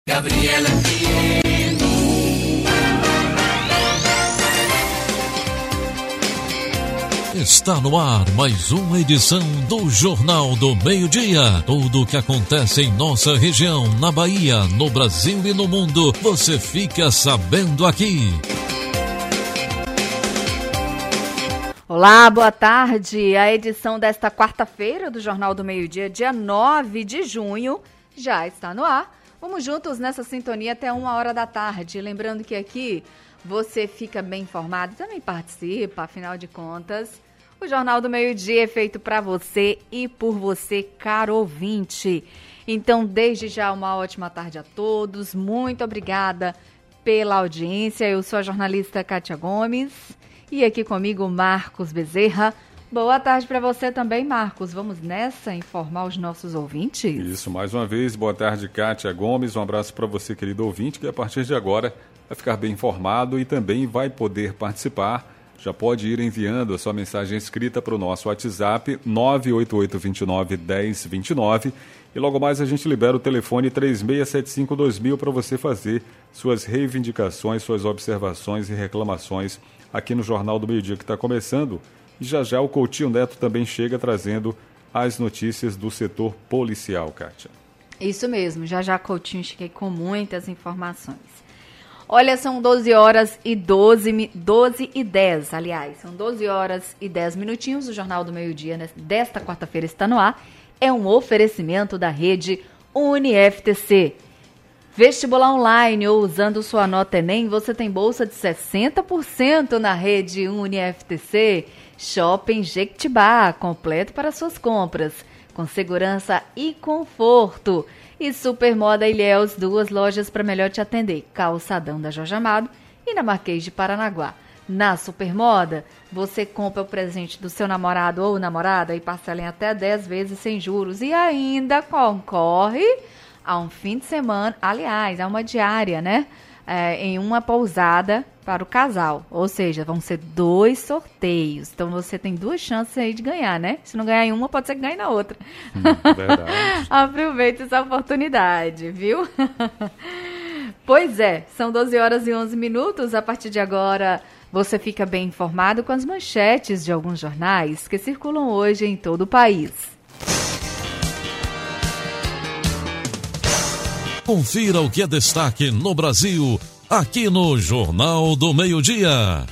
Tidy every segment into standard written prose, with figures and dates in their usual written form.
Gabriela FM. Está no ar mais uma edição do Jornal do Meio-Dia. Tudo o que acontece em nossa região, na Bahia, no Brasil e no mundo, você fica sabendo aqui. Olá, boa tarde. A edição desta quarta-feira do Jornal do Meio-Dia, dia 9 de junho, já está no ar. Vamos juntos nessa sintonia até 1h da tarde. Lembrando que aqui você fica bem informado e também participa, afinal de contas, o Jornal do Meio-Dia é feito para você e por você, caro ouvinte. Então, desde já, uma ótima tarde a todos. Muito obrigada pela audiência. Eu sou a jornalista Kátia Gomes e aqui comigo Marcos Bezerra. Boa tarde para você também, Marcos. Vamos nessa informar os nossos ouvintes? Isso, mais uma vez, boa tarde, Kátia Gomes. Um abraço para você, querido ouvinte, que a partir de agora vai ficar bem informado e também vai poder participar. Já pode ir enviando a sua mensagem escrita para o nosso WhatsApp 988291029 e logo mais a gente libera o telefone 36752000 para você fazer suas reivindicações, suas observações e reclamações aqui no Jornal do Meio-Dia que está começando. E já o Coutinho Neto também chega trazendo as notícias do setor policial, Kátia. Isso mesmo, já Coutinho cheguei com muitas informações. Olha, são 12h10, aliás, são 12h10 minutinhos. O Jornal do Meio-Dia desta quarta-feira está no ar. É um oferecimento da rede UniFTC. Vestibular online ou usando sua nota Enem, você tem bolsa de 60% na rede UniFTC. Shopping Jequitibá, completo para suas compras, com segurança e conforto. E Supermoda Ilhéus, 2 lojas para melhor te atender, Calçadão da Jorge Amado e na Marquês de Paranaguá. Na Supermoda, você compra o presente do seu namorado ou namorada e parcela em até 10 vezes sem juros e ainda concorre a um fim de semana, aliás, a uma diária, né? Em uma pousada para o casal, ou seja, vão ser 2 sorteios, então você tem 2 chances aí de ganhar, né? Se não ganhar em uma, pode ser que ganhe na outra. Verdade. Aproveite essa oportunidade, viu? Pois é, são 12h11. A partir de agora, você fica bem informado com as manchetes de alguns jornais que circulam hoje em todo o país. Confira o que é destaque no Brasil, aqui no Jornal do Meio-Dia.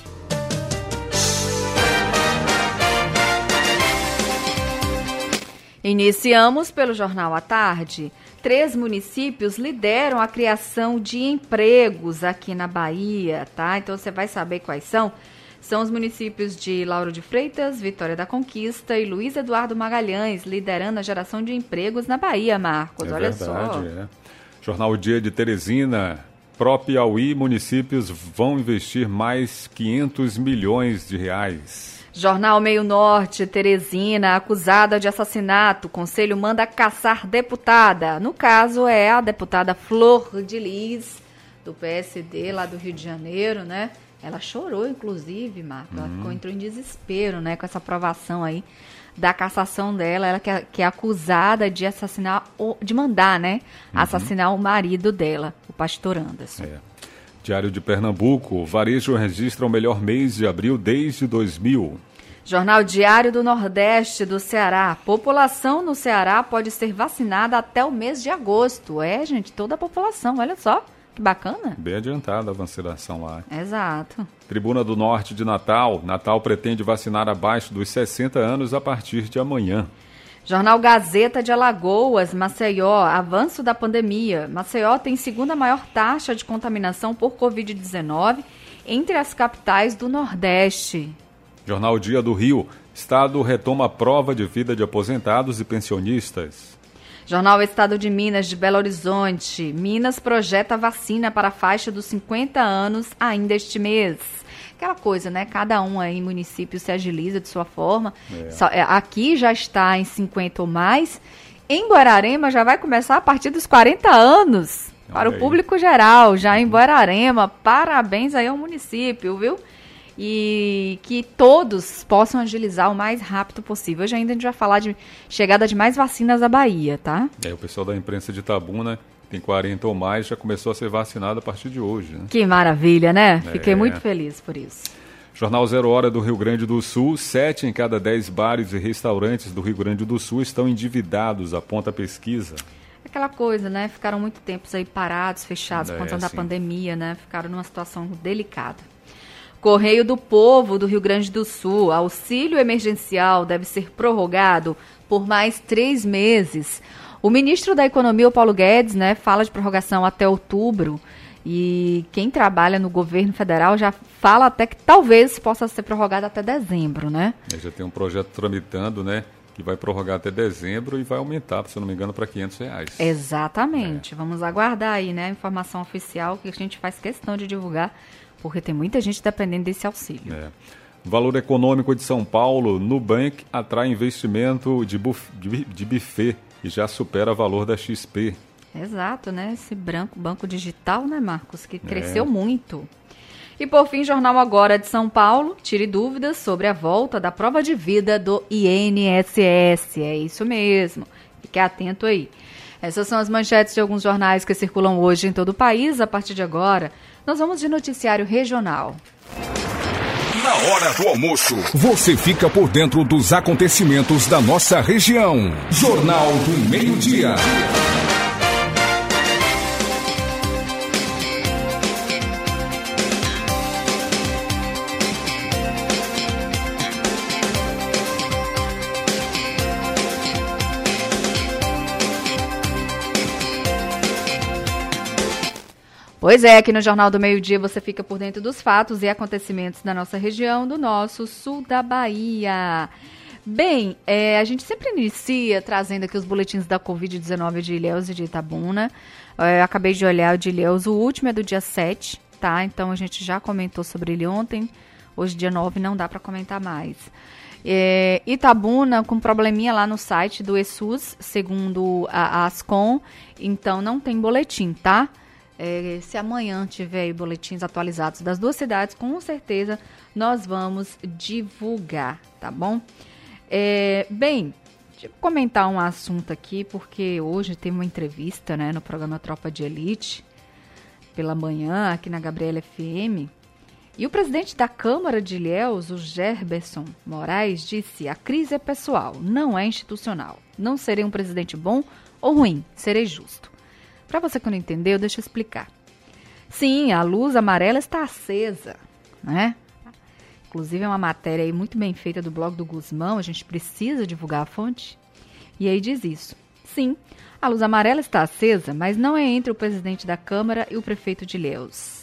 Iniciamos pelo Jornal à Tarde. 3 municípios lideram a criação de empregos aqui na Bahia, tá? Então você vai saber quais são. São os municípios de Lauro de Freitas, Vitória da Conquista e Luiz Eduardo Magalhães, liderando a geração de empregos na Bahia, Marcos. Olha verdade, só. Jornal Dia de Teresina, Piauí, municípios vão investir mais 500 milhões de reais. Jornal Meio Norte, Teresina, acusada de assassinato. Conselho manda caçar deputada. No caso, é a deputada Flor de Lis, do PSD, lá do Rio de Janeiro, né? Ela chorou, inclusive, Marco. Ela entrou em desespero, né, com essa aprovação aí da cassação dela. Ela que é acusada de assassinar, de mandar, né, assassinar o marido dela, o pastor Anderson. Diário de Pernambuco, varejo registra o melhor mês de abril desde 2000. Jornal Diário do Nordeste do Ceará. População no Ceará pode ser vacinada até o mês de agosto. Gente, toda a população, olha só. Que bacana. Bem adiantada a vacinação lá. Exato. Tribuna do Norte de Natal. Natal pretende vacinar abaixo dos 60 anos a partir de amanhã. Jornal Gazeta de Alagoas, Maceió, avanço da pandemia. Maceió tem segunda maior taxa de contaminação por Covid-19 entre as capitais do Nordeste. Jornal Dia do Rio. Estado retoma a prova de vida de aposentados e pensionistas. Jornal Estado de Minas de Belo Horizonte. Minas projeta vacina para a faixa dos 50 anos ainda este mês. Aquela coisa, né? Cada um aí, município, se agiliza de sua forma. Aqui já está em 50 ou mais. Em Guararema já vai começar a partir dos 40 anos. Para o público geral, já em Guararema. Parabéns aí ao município, viu? E que todos possam agilizar o mais rápido possível. Hoje ainda a gente vai falar de chegada de mais vacinas à Bahia, tá? O pessoal da imprensa de Itabuna tem 40 ou mais, já começou a ser vacinado a partir de hoje, né? Que maravilha, né? Fiquei muito feliz por isso. Jornal 0 Hora do Rio Grande do Sul, 7 em cada 10 bares e restaurantes do Rio Grande do Sul estão endividados, aponta a pesquisa. Aquela coisa, né? Ficaram muito tempo aí parados, fechados, por conta da pandemia, né? Ficaram numa situação delicada. Correio do Povo do Rio Grande do Sul, auxílio emergencial deve ser prorrogado por mais 3 meses. O ministro da Economia, o Paulo Guedes, né, fala de prorrogação até outubro. E quem trabalha no governo federal já fala até que talvez possa ser prorrogado até dezembro, né? Já tem um projeto tramitando, né? Que vai prorrogar até dezembro e vai aumentar, se eu não me engano, para R$500. Exatamente. Vamos aguardar aí, né, a informação oficial que a gente faz questão de divulgar, porque tem muita gente dependendo desse auxílio. Valor Econômico de São Paulo, Nubank atrai investimento de buffet e já supera o valor da XP. Exato, né? Esse banco digital, né, Marcos, que cresceu muito. E por fim, Jornal Agora de São Paulo, tire dúvidas sobre a volta da prova de vida do INSS. É isso mesmo. Fique atento aí. Essas são as manchetes de alguns jornais que circulam hoje em todo o país. A partir de agora, nós vamos de noticiário regional. Na hora do almoço, você fica por dentro dos acontecimentos da nossa região. Jornal do Meio-Dia. Pois é, aqui no Jornal do Meio-Dia você fica por dentro dos fatos e acontecimentos da nossa região, do nosso sul da Bahia. Bem, a gente sempre inicia trazendo aqui os boletins da Covid-19 de Ilhéus e de Itabuna. Eu acabei de olhar o de Ilhéus, o último é do dia 7, tá? Então a gente já comentou sobre ele ontem, hoje dia 9 não dá para comentar mais. Itabuna com probleminha lá no site do ESUS, segundo a Ascom, então não tem boletim, tá? Se amanhã tiver boletins atualizados das duas cidades, com certeza nós vamos divulgar, tá bom? Bem, deixa eu comentar um assunto aqui, porque hoje tem uma entrevista, né, no programa Tropa de Elite, pela manhã, aqui na Gabriela FM, e o presidente da Câmara de Ilhéus, o Gerberson Moraes, disse: a crise é pessoal, não é institucional. Não serei um presidente bom ou ruim, serei justo. Para você que não entendeu, deixa eu explicar. Sim, a luz amarela está acesa, né? Inclusive é uma matéria aí muito bem feita do blog do Guzmão, a gente precisa divulgar a fonte. E aí diz isso. Sim, a luz amarela está acesa, mas não é entre o presidente da Câmara e o prefeito de Ilhéus.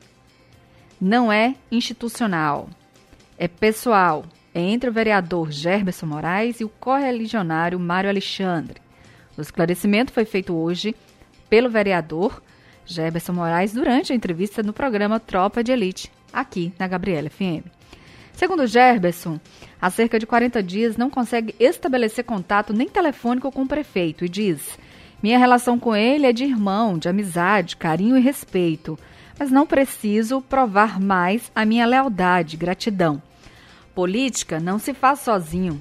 Não é institucional, é pessoal. É entre o vereador Gerberson Moraes e o correligionário Mário Alexandre. O esclarecimento foi feito hoje pelo vereador Gerberson Moraes durante a entrevista no programa Tropa de Elite, aqui na Gabriela FM. Segundo Gerberson, há cerca de 40 dias não consegue estabelecer contato nem telefônico com o prefeito e diz: minha relação com ele é de irmão, de amizade, carinho e respeito, mas não preciso provar mais a minha lealdade, gratidão. Política não se faz sozinho.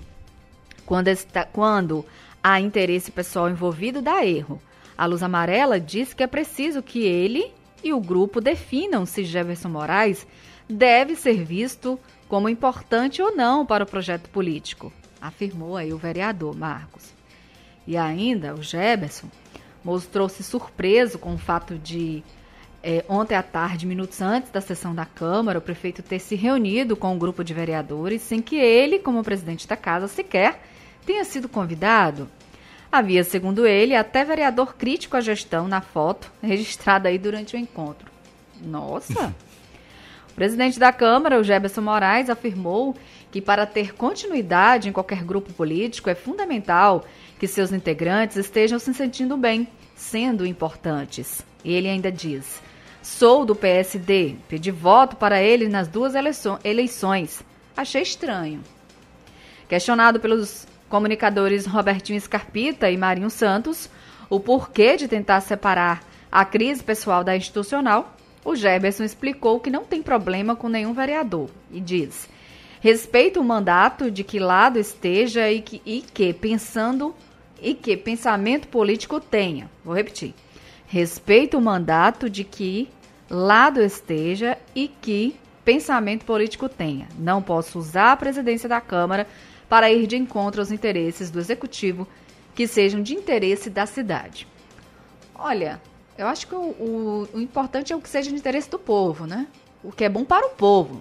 Quando há interesse pessoal envolvido, dá erro. A luz amarela diz que é preciso que ele e o grupo definam se Gerberson Moraes deve ser visto como importante ou não para o projeto político, afirmou aí o vereador Marcos. E ainda o Gerberson mostrou-se surpreso com o fato de, ontem à tarde, minutos antes da sessão da Câmara, o prefeito ter se reunido com um grupo de vereadores sem que ele, como presidente da casa, sequer tenha sido convidado. Havia, segundo ele, até vereador crítico à gestão na foto, registrada aí durante o encontro. Nossa! O presidente da Câmara, o Gerberson Moraes, afirmou que para ter continuidade em qualquer grupo político é fundamental que seus integrantes estejam se sentindo bem, sendo importantes. E ele ainda diz: sou do PSD, pedi voto para ele nas 2 eleições. Achei estranho. Questionado pelos comunicadores Robertinho Scarpita e Marinho Santos o porquê de tentar separar a crise pessoal da institucional, o Gerberson explicou que não tem problema com nenhum vereador e diz: respeito o mandato de que lado esteja e que pensamento político tenha. Vou repetir. Respeito o mandato de que lado esteja e que pensamento político tenha. Não posso usar a presidência da Câmara para ir de encontro aos interesses do Executivo que sejam de interesse da cidade. Olha, eu acho que o importante é o que seja de interesse do povo, né? O que é bom para o povo,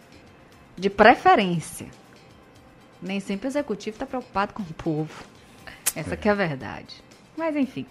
de preferência. Nem sempre o Executivo está preocupado com o povo. Essa que é a verdade. Mas, enfim.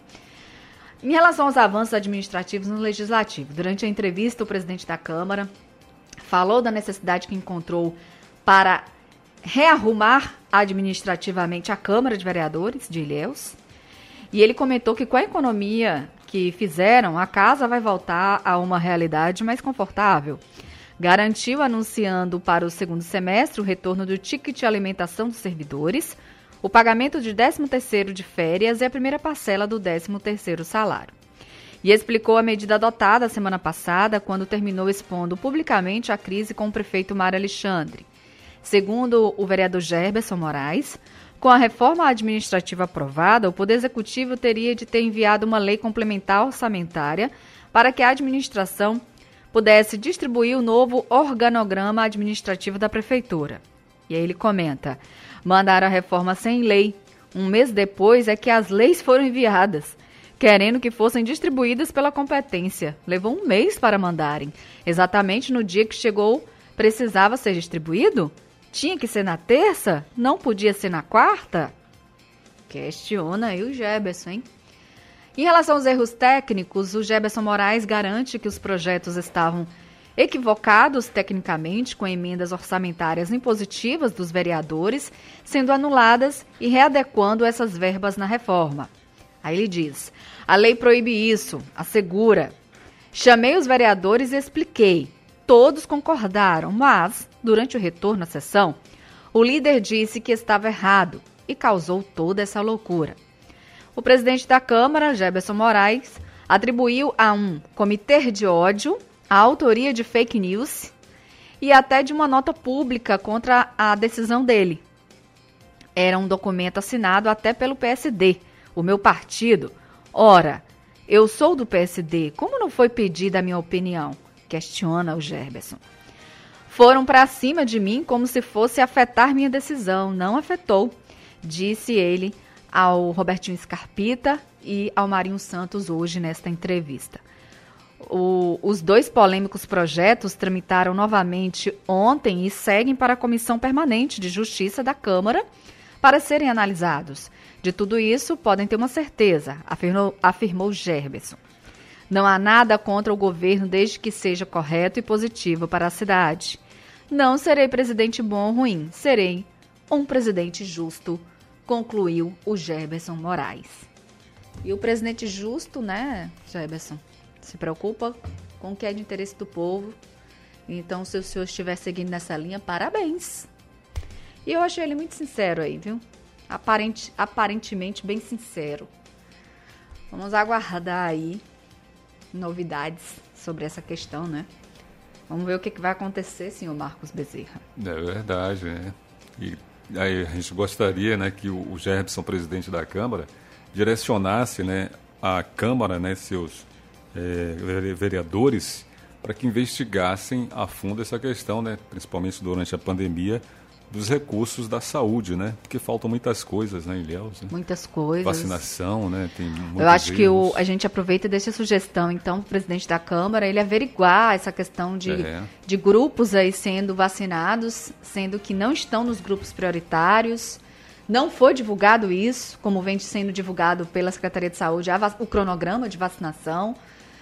Em relação aos avanços administrativos no Legislativo, durante a entrevista, o presidente da Câmara falou da necessidade que encontrou para rearrumar administrativamente a Câmara de Vereadores de Ilhéus. E ele comentou que com a economia que fizeram, a casa vai voltar a uma realidade mais confortável. Garantiu, anunciando para o segundo semestre o retorno do ticket de alimentação dos servidores, o pagamento de 13º de férias e a primeira parcela do 13º salário. E explicou a medida adotada semana passada, quando terminou expondo publicamente a crise com o prefeito Mário Alexandre. Segundo o vereador Gerberson Moraes, com a reforma administrativa aprovada, o Poder Executivo teria de ter enviado uma lei complementar orçamentária para que a administração pudesse distribuir o novo organograma administrativo da Prefeitura. E aí ele comenta, mandaram a reforma sem lei. Um mês depois é que as leis foram enviadas, querendo que fossem distribuídas pela competência. Levou um mês para mandarem. Exatamente no dia que chegou, precisava ser distribuído? Tinha que ser na terça? Não podia ser na quarta? Questiona aí o Gerberson, hein? Em relação aos erros técnicos, o Gerberson Moraes garante que os projetos estavam equivocados tecnicamente, com emendas orçamentárias impositivas dos vereadores sendo anuladas e readequando essas verbas na reforma. Aí ele diz, a lei proíbe isso, assegura. Chamei os vereadores e expliquei. Todos concordaram, mas, durante o retorno à sessão, o líder disse que estava errado e causou toda essa loucura. O presidente da Câmara, Gerberson Moraes, atribuiu a um comitê de ódio a autoria de fake news e até de uma nota pública contra a decisão dele. Era um documento assinado até pelo PSD, o meu partido. Ora, eu sou do PSD, como não foi pedida a minha opinião? Questiona o Gerberson. Foram para cima de mim como se fosse afetar minha decisão. Não afetou, disse ele ao Robertinho Scarpita e ao Marinho Santos hoje nesta entrevista. Os dois polêmicos projetos tramitaram novamente ontem e seguem para a Comissão Permanente de Justiça da Câmara para serem analisados. De tudo isso, podem ter uma certeza, afirmou Gerberson. Não há nada contra o governo desde que seja correto e positivo para a cidade. Não serei presidente bom ou ruim, serei um presidente justo, concluiu o Gerberson Moraes. E o presidente justo, né, Gerberson, se preocupa com o que é de interesse do povo. Então, se o senhor estiver seguindo nessa linha, parabéns. E eu achei ele muito sincero aí, viu? Aparentemente bem sincero. Vamos aguardar aí novidades sobre essa questão, né? Vamos ver o que vai acontecer, senhor Marcos Bezerra. É verdade, né? E aí a gente gostaria, né, que o Gerberson, presidente da Câmara, direcionasse, né, a Câmara, né, seus vereadores, para que investigassem a fundo essa questão, né, principalmente durante a pandemia, dos recursos da saúde, né? Porque faltam muitas coisas, né, Ilhéus? Né? Muitas coisas. Vacinação, né? Tem muitos Eu acho erros. que a gente aproveita e deixa a sugestão, então, para o presidente da Câmara, ele averiguar essa questão de grupos aí sendo vacinados, sendo que não estão nos grupos prioritários. Não foi divulgado isso, como vem sendo divulgado pela Secretaria de Saúde, o cronograma de vacinação.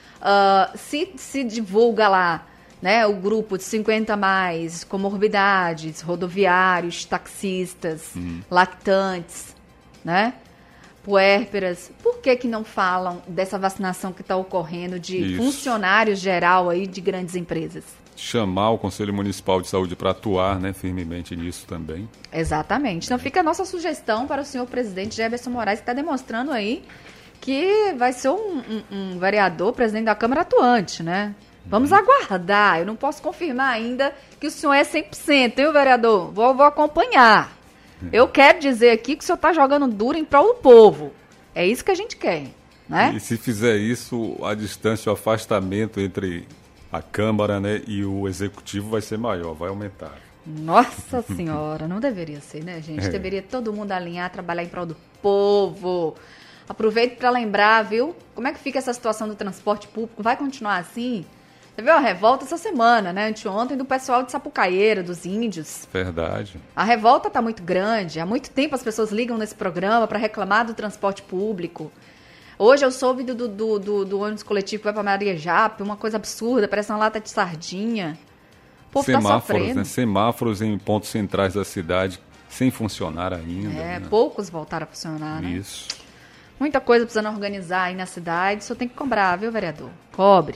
Se divulga lá, né, o grupo de 50 mais, comorbidades, rodoviários, taxistas, lactantes, né, puérperas. Por que não falam dessa vacinação que está ocorrendo de funcionários geral aí de grandes empresas? Chamar o Conselho Municipal de Saúde para atuar, né, firmemente nisso também. Exatamente. Então fica a nossa sugestão para o senhor presidente Gerberson Moraes, que está demonstrando aí que vai ser um vereador, presidente da Câmara atuante, né? Vamos aguardar. Eu não posso confirmar ainda que o senhor é 100%, hein, vereador? Vou acompanhar. Eu quero dizer aqui que o senhor está jogando duro em prol do povo. É isso que a gente quer. né? E se fizer isso, a distância, o afastamento entre a Câmara, né, e o Executivo vai ser maior, vai aumentar. Nossa Senhora, não deveria ser, né, gente? Deveria todo mundo alinhar, trabalhar em prol do povo. Aproveito para lembrar, viu? Como é que fica essa situação do transporte público? Vai continuar assim? Você viu a revolta essa semana, né? Anteontem, do pessoal de Sapucaíra, dos índios. Verdade. A revolta tá muito grande. Há muito tempo as pessoas ligam nesse programa para reclamar do transporte público. Hoje eu soube do ônibus coletivo que vai para Maria Jape, uma coisa absurda, parece uma lata de sardinha. O povo tá sofrendo. Né? Semáforos em pontos centrais da cidade sem funcionar ainda. Né? Poucos voltaram a funcionar, né? Isso. Muita coisa precisando organizar aí na cidade, só tem que cobrar, viu, vereador? Cobre.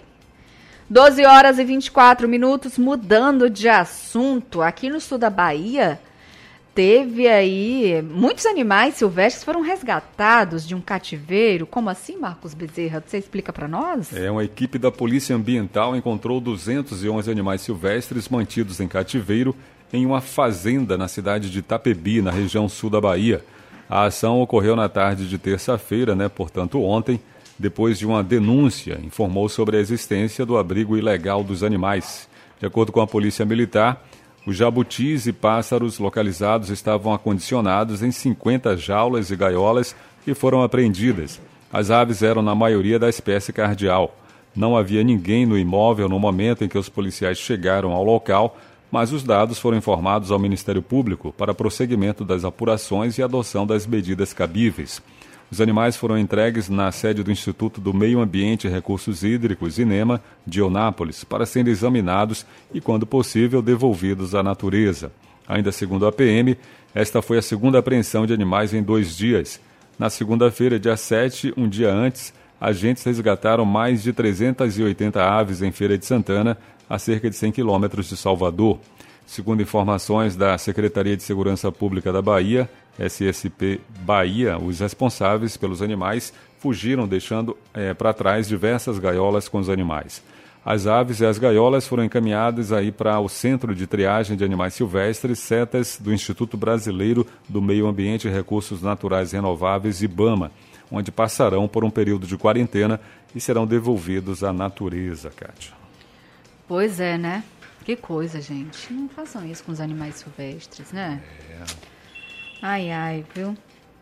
12 horas e 24 minutos, mudando de assunto. Aqui no sul da Bahia, teve aí muitos animais silvestres foram resgatados de um cativeiro. Como assim, Marcos Bezerra? Você explica para nós? Uma equipe da Polícia Ambiental encontrou 211 animais silvestres mantidos em cativeiro em uma fazenda na cidade de Itapebi, na região sul da Bahia. A ação ocorreu na tarde de terça-feira, portanto ontem, depois de uma denúncia, informou sobre a existência do abrigo ilegal dos animais. De acordo com a Polícia Militar, os jabutis e pássaros localizados estavam acondicionados em 50 jaulas e gaiolas que foram apreendidas. As aves eram, na maioria, da espécie cardial. Não havia ninguém no imóvel no momento em que os policiais chegaram ao local, mas os dados foram informados ao Ministério Público para prosseguimento das apurações e adoção das medidas cabíveis. Os animais foram entregues na sede do Instituto do Meio Ambiente e Recursos Hídricos, INEMA, de Eunápolis, para serem examinados e, quando possível, devolvidos à natureza. Ainda segundo a PM, esta foi a segunda apreensão de animais em 2 dias. Na segunda-feira, dia 7, um dia antes, agentes resgataram mais de 380 aves em Feira de Santana, a cerca de 100 quilômetros de Salvador. Segundo informações da Secretaria de Segurança Pública da Bahia, SSP Bahia, os responsáveis pelos animais fugiram, deixando para trás diversas gaiolas com os animais. As aves e as gaiolas foram encaminhadas aí para o Centro de Triagem de Animais Silvestres, CETES, do Instituto Brasileiro do Meio Ambiente e Recursos Naturais Renováveis, IBAMA, onde passarão por um período de quarentena e serão devolvidos à natureza, Kátia. Pois é, né? Que coisa, gente. Não façam isso com os animais silvestres, né? Ai, viu?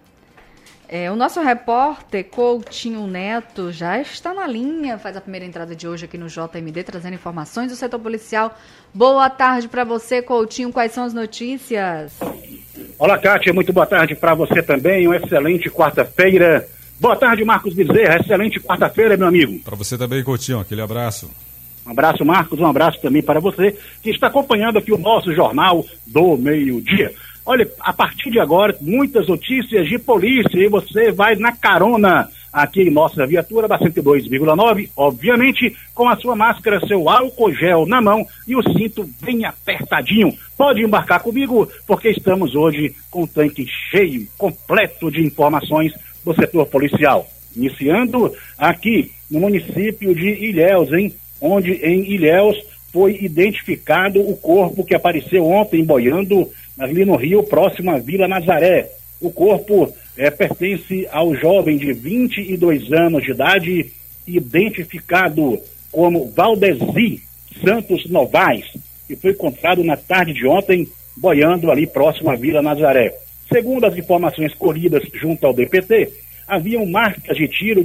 O nosso repórter Coutinho Neto já está na linha, faz a primeira entrada de hoje aqui no JMD, trazendo informações do setor policial. Boa tarde para você, Coutinho. Quais são as notícias? Olá, Kátia. Muito boa tarde para você também. Uma excelente quarta-feira. Boa tarde, Marcos Bezerra. Excelente quarta-feira, meu amigo. Para você também, Coutinho. Aquele abraço. Um abraço, Marcos, um abraço também para você que está acompanhando aqui o nosso Jornal do Meio-Dia. Olha, a partir de agora, muitas notícias de polícia e você vai na carona aqui em nossa viatura da 102,9, obviamente com a sua máscara, seu álcool gel na mão e o cinto bem apertadinho. Pode embarcar comigo porque estamos hoje com o tanque cheio, completo de informações do setor policial. Iniciando aqui no município de Ilhéus, onde em Ilhéus foi identificado o corpo que apareceu ontem boiando ali no rio, próximo à Vila Nazaré. O corpo pertence ao jovem de 22 anos de idade, identificado como Valdesi Santos Novaes, que foi encontrado na tarde de ontem boiando ali próximo à Vila Nazaré. Segundo as informações colhidas junto ao DPT, haviam marcas de tiro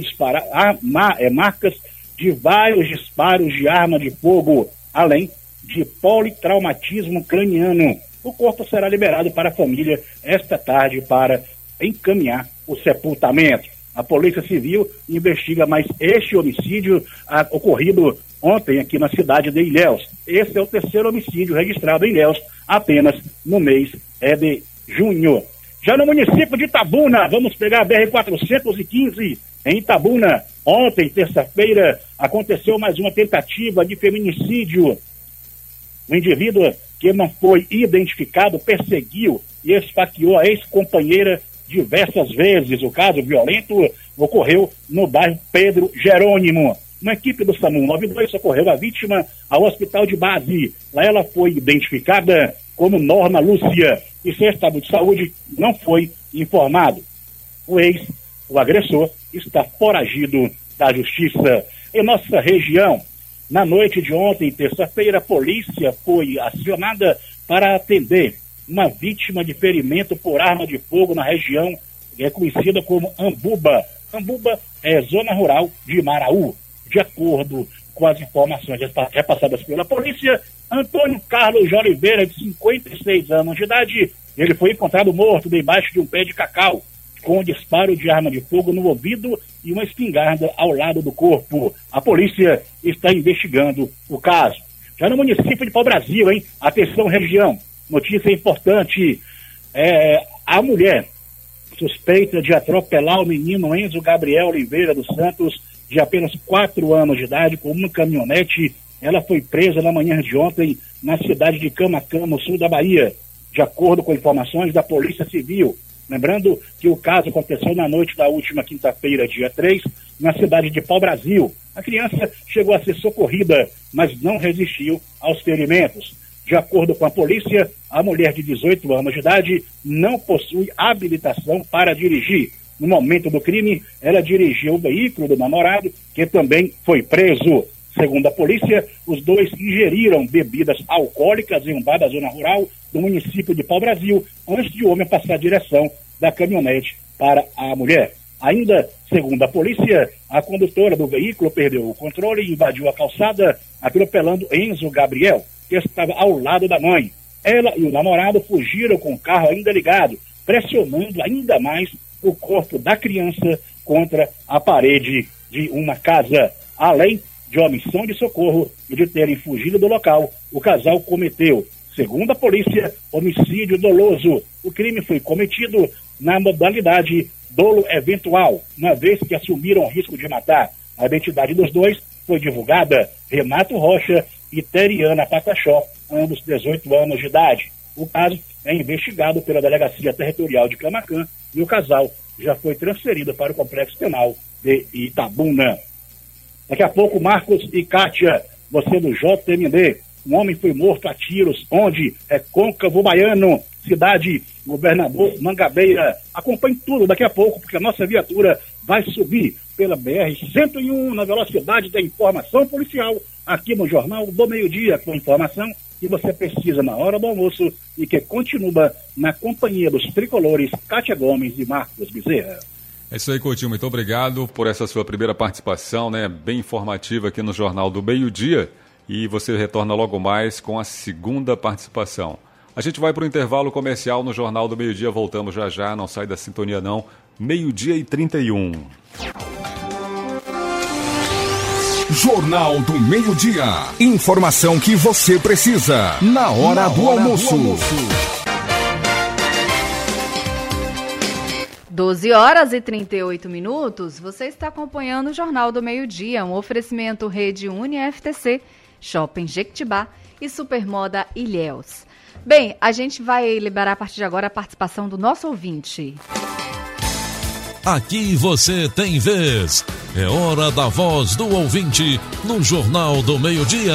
marcas de vários disparos de arma de fogo, além de politraumatismo craniano. O corpo será liberado para a família esta tarde para encaminhar o sepultamento. A Polícia Civil investiga mais este homicídio ocorrido ontem aqui na cidade de Ilhéus. Esse é o 3º homicídio registrado em Ilhéus apenas no mês de junho. Já no município de Itabuna, vamos pegar a BR-415 em Itabuna. Ontem, terça-feira, aconteceu mais uma tentativa de feminicídio. O indivíduo que não foi identificado perseguiu e esfaqueou a ex-companheira diversas vezes. O caso violento ocorreu no bairro Pedro Jerônimo. Uma equipe do SAMU 92 socorreu a vítima ao hospital de base. Lá ela foi identificada como Norma Lúcia e seu estado de saúde não foi informado. O O agressor está foragido da justiça. Em nossa região, na noite de ontem, terça-feira, a polícia foi acionada para atender uma vítima de ferimento por arma de fogo na região, que é conhecida como Ambuba. Ambuba é zona rural de Maraú. De acordo com as informações repassadas pela polícia, Antônio Carlos de Oliveira, de 56 anos de idade, ele foi encontrado morto debaixo de um pé de cacau, com um disparo de arma de fogo no ouvido e uma espingarda ao lado do corpo. A polícia está investigando o caso. Já no município de Pau-Brasil, hein? Atenção, região. Notícia importante. A mulher suspeita de atropelar o menino Enzo Gabriel Oliveira dos Santos, de apenas 4 anos de idade, com uma caminhonete. Ela foi presa na manhã de ontem na cidade de Camaquã, no sul da Bahia, de acordo com informações da Polícia Civil. Lembrando que o caso aconteceu na noite da última quinta-feira, dia 3, na cidade de Pau-Brasil. A criança chegou a ser socorrida, mas não resistiu aos ferimentos. De acordo com a polícia, a mulher de 18 anos de idade não possui habilitação para dirigir. No momento do crime, ela dirigiu o veículo do namorado, que também foi preso. Segundo a polícia, os dois ingeriram bebidas alcoólicas em um bar da zona rural do município de Pau-Brasil, antes de o homem passar a direção da caminhonete para a mulher. Ainda, segundo a polícia, a condutora do veículo perdeu o controle e invadiu a calçada, atropelando Enzo Gabriel, que estava ao lado da mãe. Ela e o namorado fugiram com o carro ainda ligado, pressionando ainda mais o corpo da criança contra a parede de uma casa. Além de omissão de socorro e de terem fugido do local, o casal cometeu, segundo a polícia, homicídio doloso. O crime foi cometido na modalidade dolo eventual, uma vez que assumiram o risco de matar. A identidade dos dois foi divulgada: Renato Rocha e Teriana Pataxó, ambos 18 anos de idade. O caso é investigado pela Delegacia Territorial de Camaquã e o casal já foi transferido para o Complexo Penal de Itabuna. Daqui a pouco, Marcos e Kátia, você do JMD. Um homem foi morto a tiros, onde? Recôncavo Baiano, cidade Governador Mangabeira. Acompanhe tudo daqui a pouco, porque a nossa viatura vai subir pela BR-101 na velocidade da informação policial, aqui no Jornal do Meio-Dia, com informação que você precisa na hora do almoço e que continua na companhia dos tricolores Kátia Gomes e Marcos Bezerra. É isso aí, Coutinho, muito obrigado por essa sua primeira participação, né, bem informativa aqui no Jornal do Meio-Dia, e você retorna logo mais com a segunda participação. A gente vai para o intervalo comercial no Jornal do Meio-Dia, voltamos já já, não sai da sintonia não, 12:31. Jornal do Meio-Dia, informação que você precisa na hora do almoço. 12h38, você está acompanhando o Jornal do Meio-Dia, um oferecimento Rede UniFTC, Shopping Jequitibá e Supermoda Ilhéus. Bem, a gente vai liberar a partir de agora a participação do nosso ouvinte. Aqui você tem vez. É hora da voz do ouvinte no Jornal do Meio-Dia.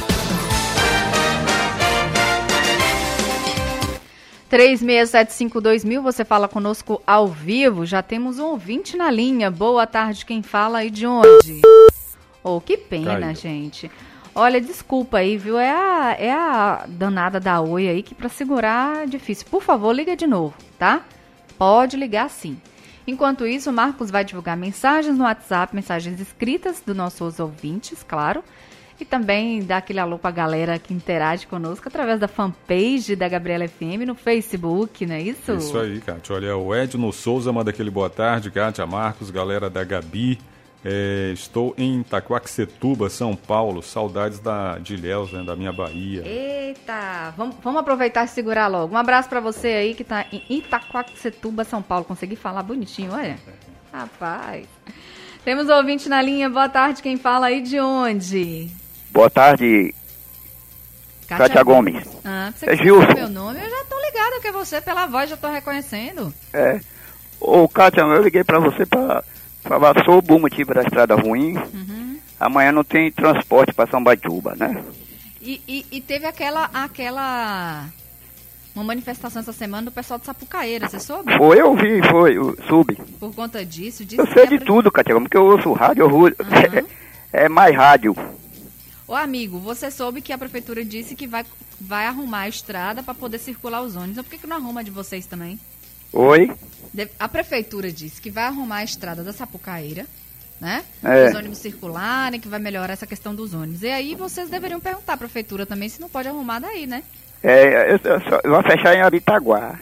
36752000, você fala conosco ao vivo. Já temos um ouvinte na linha. Boa tarde, quem fala e de onde? Oh, que pena, Caiu. gente. Olha, desculpa aí, viu? É a danada da Oi aí que pra segurar é difícil. Por favor, liga de novo, tá? Pode ligar sim. Enquanto isso, o Marcos vai divulgar mensagens no WhatsApp, mensagens escritas dos nossos ouvintes, claro. E também dar aquele alô pra galera que interage conosco através da fanpage da Gabriela FM no Facebook, não é isso? Isso aí, Kátia. Olha, o Edno Souza manda aquele boa tarde, Kátia, Marcos, galera da Gabi. Estou em Itaquaquecetuba, São Paulo. Saudades de Ilhéus, né, da minha Bahia. Eita, vamos aproveitar e segurar logo. Um abraço pra você aí que tá em Itaquaquecetuba, São Paulo. Consegui falar bonitinho, olha. Rapaz. Temos ouvinte na linha. Boa tarde, quem fala aí de onde? Boa tarde, Kátia Gomes. Você É Gilson. meu nome, eu já tô ligada que é você, pela voz, já tô reconhecendo. Ô Kátia, eu liguei pra você pra falar sobre o motivo da estrada ruim. Amanhã não tem transporte pra São Baituba, né? E teve uma manifestação essa semana do pessoal de Sapucaíra, você soube? Foi, eu vi, eu soube. Por conta disso, disse Eu que sei de tudo, Cátia, porque eu ouço rádio, é mais rádio. Ô amigo, você soube que a prefeitura disse que vai arrumar a estrada para poder circular os ônibus. Por que não arruma de vocês também? Oi? A prefeitura disse que vai arrumar a estrada da Sapucaíra, né? É. Os ônibus circularem, que vai melhorar essa questão dos ônibus. E aí vocês deveriam perguntar à prefeitura também se não pode arrumar daí, né? Eu vou fechar em Aritaguá.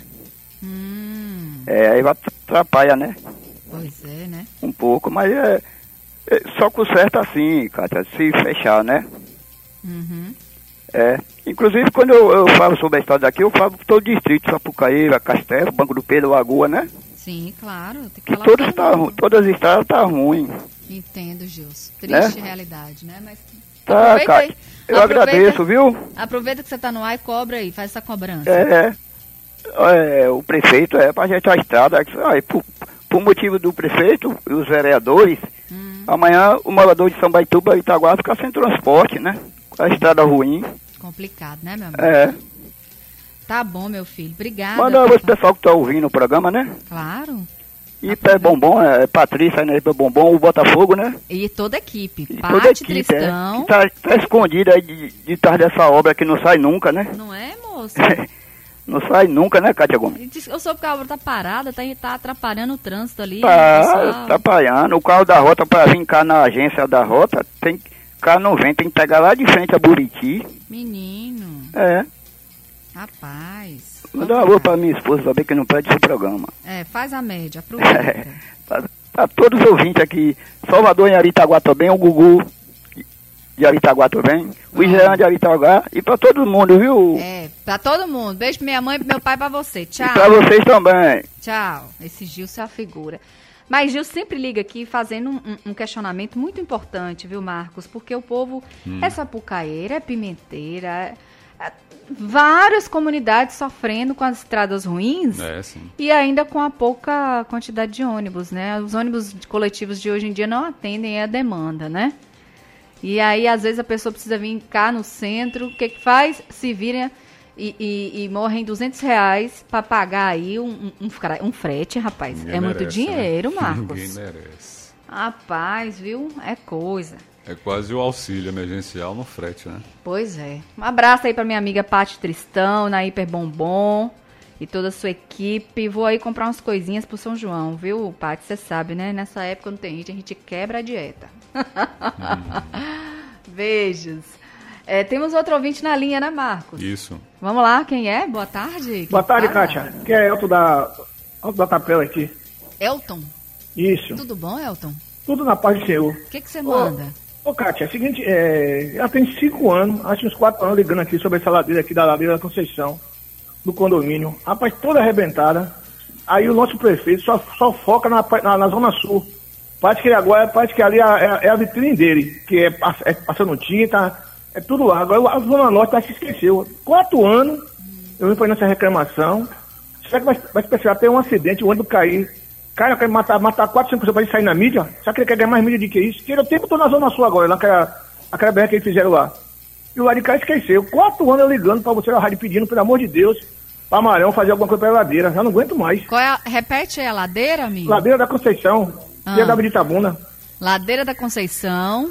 Aí vai atrapalhar, né? Pois é, né? Um pouco, mas só conserta assim, Cátia, se fechar, né? Uhum. Inclusive, quando eu falo sobre a história daqui, eu falo todo o distrito, Sapucaíra, Castelo, Banco do Pedro, Lagoa, né? Sim, claro. Tem que Que falar todas as estradas estão ruins. Entendo, Gilson. Triste realidade, né? Mas Tá, aproveita Cátia, aí. eu agradeço, viu? Aproveita que você tá no ar e cobra aí, faz essa cobrança. O prefeito pra ajeitar a estrada, por motivo do prefeito e os vereadores, amanhã o morador de São Baituba e Itaguá fica sem transporte, né? Com a estrada ruim. Complicado, né, meu amigo? Tá bom, meu filho. Obrigada. Manda esse pessoal que tá ouvindo o programa, né? Claro. E Pé Bombom, Patrícia, né? Pé Bombom, o Botafogo, né? E toda a equipe. E Pati, toda a equipe, Tristão. que tá escondida aí de trás dessa obra que não sai nunca, né? Não é, moço? Não sai nunca, né, Cátia Gomes? Eu soube que a obra tá parada, tá atrapalhando o trânsito ali. Tá atrapalhando. O carro da rota para vir cá na agência da rota, o carro não vem, tem que pegar lá de frente a Buriti. Menino. Rapaz. Manda um alô pra minha esposa saber que não perde esse programa. Faz a média, aproveita. Pra todos os ouvintes aqui, Salvador em Aritaguá também, o Gugu de Aritaguá também, o Jean de Aritaguá e pra todo mundo, viu? Pra todo mundo. Beijo pra minha mãe e pro meu pai, pra você. Tchau. E pra vocês também. Tchau. Esse Gilson é a figura. Mas Gil sempre liga aqui fazendo um questionamento muito importante, viu, Marcos? Porque o povo é sapucaeira, é pimenteira, várias comunidades sofrendo com as estradas ruins Sim. e ainda com a pouca quantidade de ônibus, né? Os ônibus coletivos de hoje em dia não atendem a demanda, né? E aí, às vezes, a pessoa precisa vir cá no centro, o que faz? Se vira e morrem R$200 para pagar aí um frete, rapaz. Ninguém muito merece, dinheiro, né? Marcos. Ninguém merece. Rapaz, viu? É coisa. É quase o auxílio emergencial no frete, né? Pois é. Um abraço aí pra minha amiga Pati Tristão, na Hiper Bombom e toda a sua equipe. Vou aí comprar umas coisinhas pro São João, viu, Pati? Você sabe, né? Nessa época não tem gente, a gente quebra a dieta. Beijos. Temos outro ouvinte na linha, né, Marcos? Isso. Vamos lá, quem é? Boa tarde. Boa tarde, Kátia. Que é Elton da Tapela aqui. Elton. Isso. Tudo bom, Elton? Tudo na paz do Senhor. O que você manda? Ô, Kátia, é o seguinte, já tem 5 anos, acho uns 4 anos ligando aqui sobre essa ladeira aqui da Ladeira da Conceição, do condomínio. Rapaz, toda arrebentada. Aí o nosso prefeito só foca na Zona Sul. Parece que ali é a vitrine dele, que é passando tinta, é tudo lá. Agora a Zona Norte se esqueceu. 4 anos, eu vim fazendo essa reclamação. Será que vai precisar ter um acidente, o ônibus cair? Cara, quer matar 4, 5 pessoas pra ele sair na mídia? Será que ele quer ganhar mais mídia do que isso? Que ele o tempo todo na Zona Sul agora, naquela BR que eles fizeram lá. E o lado de cá esqueceu. 4 anos eu ligando pra você na rádio pedindo, pelo amor de Deus, pra Marão fazer alguma coisa pela ladeira. Já não aguento mais. Repete aí a ladeira, amigo? Ladeira da Conceição, que é da Avenida Itabuna. Ladeira da Conceição.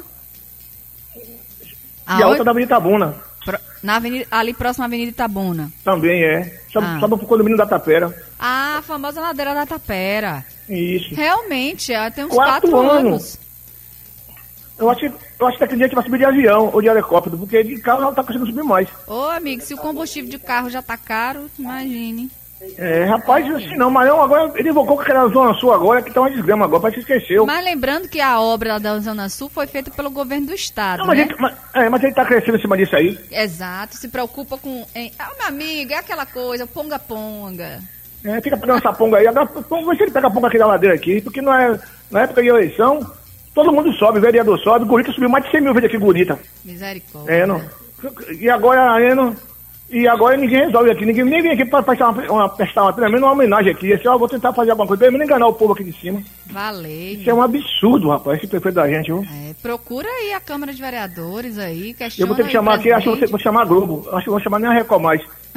E a outra da Avenida Itabuna. Ali próximo à Avenida Itabuna. Também é. Só pro condomínio da Tapera. A famosa ladeira da Tapera. Isso. Realmente, tem uns 4 4 anos. anos. Eu acho que aquele dia a gente vai subir de avião ou de helicóptero, porque de carro não tá conseguindo subir mais. Ô, amigo, se o combustível de carro já tá caro, imagine. Rapaz, assim não, mas não, agora ele invocou com aquela Zona Sul agora, que tá uma desgrama agora, parece que esqueceu. Mas lembrando que a obra da Zona Sul foi feita pelo governo do estado, Não, mas, né? mas ele tá crescendo em cima disso aí. Exato, se preocupa com... meu amigo, é aquela coisa, ponga-ponga. Fica pegando essa ponga aí. Agora, vamos ver se ele pega a ponga aqui da ladeira aqui, porque não é, na época de eleição, todo mundo sobe, vereador sobe, Gurita subiu mais de 100 mil vezes aqui, Gurita. Misericórdia. Não. E agora ninguém resolve aqui, ninguém nem vem aqui para prestar pelo menos uma homenagem aqui. Eu vou tentar fazer alguma coisa, pelo menos enganar o povo aqui de cima. Valeu. Isso é um absurdo, rapaz, esse prefeito da gente, viu? Procura aí a Câmara de Vereadores aí, questiona. Eu vou ter que chamar aqui, acho que vou chamar a Globo, acho que vou chamar nem a Record mais.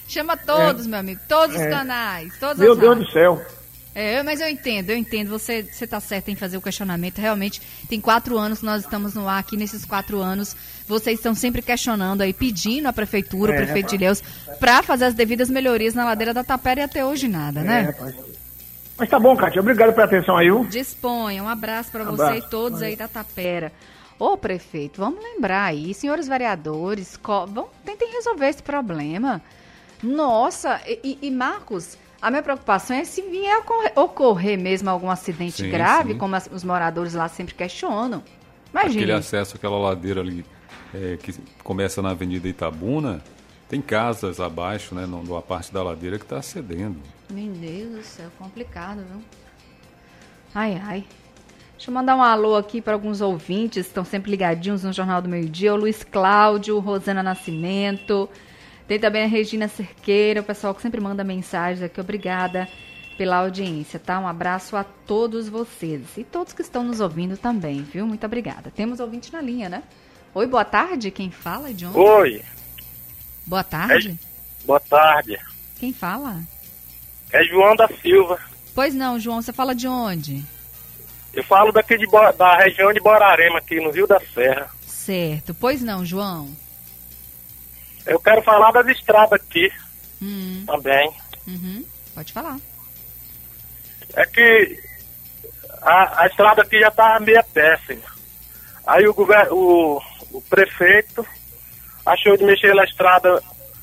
Chama todos, meu amigo, todos os canais, todas Meu as Deus rádios. do céu. Mas eu entendo, você tá certo em fazer o questionamento, realmente, tem 4 anos que nós estamos no ar aqui, nesses 4 anos, vocês estão sempre questionando aí, pedindo à prefeitura, o prefeito de Ilhéus, para fazer as devidas melhorias na ladeira da Tapera e até hoje nada, né? Rapaz. Mas tá bom, Cátia, obrigado pela atenção aí, viu? Disponha, um abraço para você e todos aí da Tapera. Ô, prefeito, vamos lembrar aí, senhores vereadores, tentem resolver esse problema. Nossa, e Marcos, a minha preocupação é se vier ocorrer mesmo algum acidente grave, como os moradores lá sempre questionam. Imagina. Aquele acesso àquela ladeira ali que começa na Avenida Itabuna, tem casas abaixo, né, numa parte da ladeira que está cedendo. Meu Deus do céu, complicado, viu? Ai. Deixa eu mandar um alô aqui para alguns ouvintes que estão sempre ligadinhos no Jornal do Meio-Dia. O Luiz Cláudio, Rosana Nascimento. Tem também a Regina Cerqueira, o pessoal que sempre manda mensagens aqui. Obrigada pela audiência, tá? Um abraço a todos vocês. E todos que estão nos ouvindo também, viu? Muito obrigada. Temos ouvinte na linha, né? Oi, boa tarde. Quem fala, John? Oi. Boa tarde. Boa tarde. Quem fala? É João da Silva. Pois não, João. Você fala de onde? Eu falo daqui da região de Borarema, aqui no Rio da Serra. Certo. Pois não, João. Eu quero falar das estradas aqui também. Pode falar. É que a estrada aqui já tá meio péssima. Aí o prefeito achou de mexer na estrada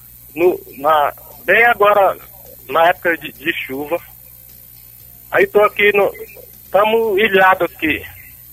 bem agora, na época de chuva. Aí tô aqui, estamos ilhados aqui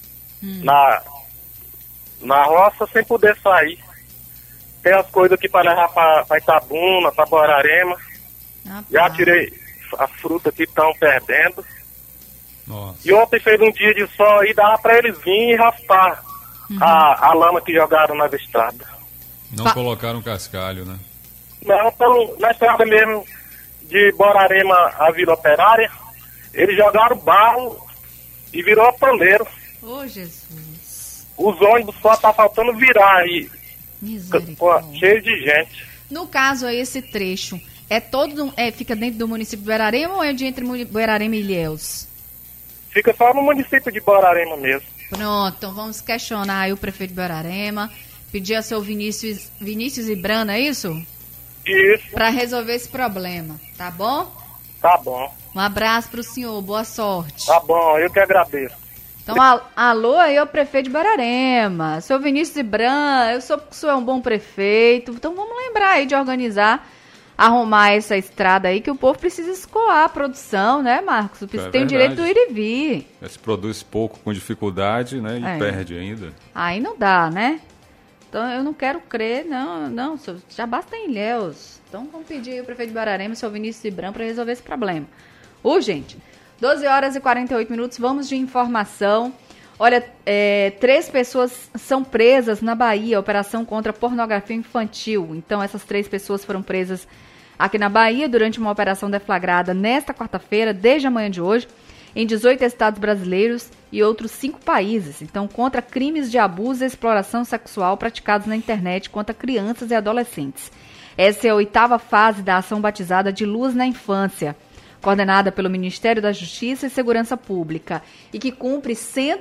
na roça sem poder sair. Tem as coisas aqui para levar para Itabuna, para Borarema. Já tirei a fruta que estão perdendo. Nossa. E ontem fez um dia de sol e dava para eles virem e raspar a lama que jogaram nas estradas. Não colocaram cascalho, né? Não, então, na estrada mesmo de Borarema à Vila Operária, eles jogaram barro e virou pandeiro. Ô, Jesus. Os ônibus só tá faltando virar aí. Misericórdia. Cheio de gente. No caso aí, esse trecho, fica dentro do município de Borarema ou é entre Borarema e Ilhéus? Fica só no município de Borarema mesmo. Pronto, então vamos questionar aí o prefeito de Borarema, pedir ao seu Vinícius Ibrana, é isso? Isso. Para resolver esse problema, tá bom? Tá bom. Um abraço pro senhor, boa sorte. Tá bom, eu que agradeço. Então, alô aí ao prefeito de Borarema, seu Vinícius Ibrana, eu soube que o senhor é um bom prefeito, então vamos lembrar aí de arrumar essa estrada aí, que o povo precisa escoar a produção, né, Marcos? Tem o direito do ir e vir. Se produz pouco com dificuldade, né, e perde ainda. Aí não dá, né? Então eu não quero crer, não, já basta em Ilhéus. Então vamos pedir aí o prefeito de Borarema, seu Vinícius Ibrana, para resolver esse problema. Urgente. 12 horas e 48 minutos, vamos de informação. Olha, 3 pessoas são presas na Bahia, operação contra pornografia infantil. Então, essas 3 pessoas foram presas aqui na Bahia durante uma operação deflagrada nesta quarta-feira, desde a manhã de hoje, em 18 estados brasileiros e outros 5 países. Então, contra crimes de abuso e exploração sexual praticados na internet contra crianças e adolescentes. Essa é a 8ª fase da ação batizada de Luz na Infância, coordenada pelo Ministério da Justiça e Segurança Pública, e que cumpre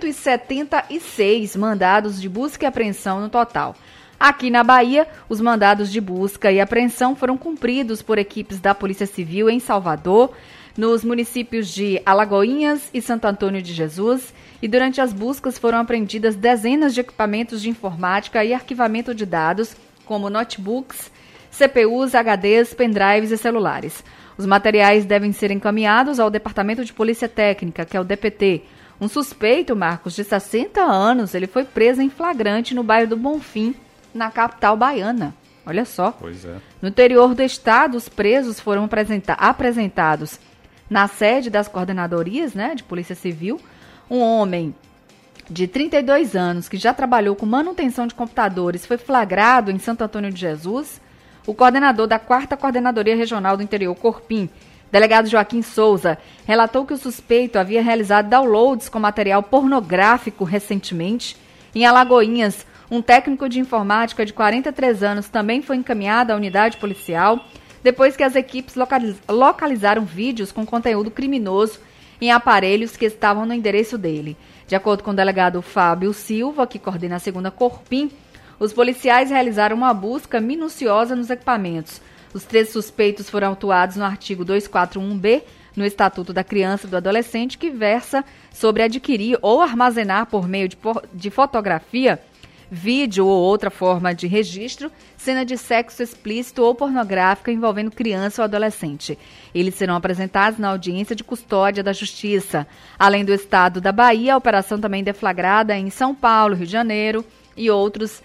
176 mandados de busca e apreensão no total. Aqui na Bahia, os mandados de busca e apreensão foram cumpridos por equipes da Polícia Civil em Salvador, nos municípios de Alagoinhas e Santo Antônio de Jesus, e durante as buscas foram apreendidas dezenas de equipamentos de informática e arquivamento de dados, como notebooks, CPUs, HDs, pendrives e celulares. Os materiais devem ser encaminhados ao Departamento de Polícia Técnica, que é o DPT. Um suspeito, Marcos, de 60 anos, ele foi preso em flagrante no bairro do Bonfim, na capital baiana. Olha só. Pois é. No interior do estado, os presos foram apresentados na sede das coordenadorias, né, de Polícia Civil. Um homem de 32 anos, que já trabalhou com manutenção de computadores, foi flagrado em Santo Antônio de Jesus. O coordenador da 4ª Coordenadoria Regional do Interior, Corpim, delegado Joaquim Souza, relatou que o suspeito havia realizado downloads com material pornográfico recentemente. Em Alagoinhas, um técnico de informática de 43 anos também foi encaminhado à unidade policial. depois que as equipes localizaram vídeos com conteúdo criminoso em aparelhos que estavam no endereço dele. De acordo com o delegado Fábio Silva, que coordena a 2ª Corpim, os policiais realizaram uma busca minuciosa nos equipamentos. Os 3 suspeitos foram autuados no artigo 241B no Estatuto da Criança e do Adolescente, que versa sobre adquirir ou armazenar por meio de fotografia, vídeo ou outra forma de registro, cena de sexo explícito ou pornográfica envolvendo criança ou adolescente. Eles serão apresentados na audiência de custódia da Justiça. Além do estado da Bahia, a operação também deflagrada em São Paulo, Rio de Janeiro e outros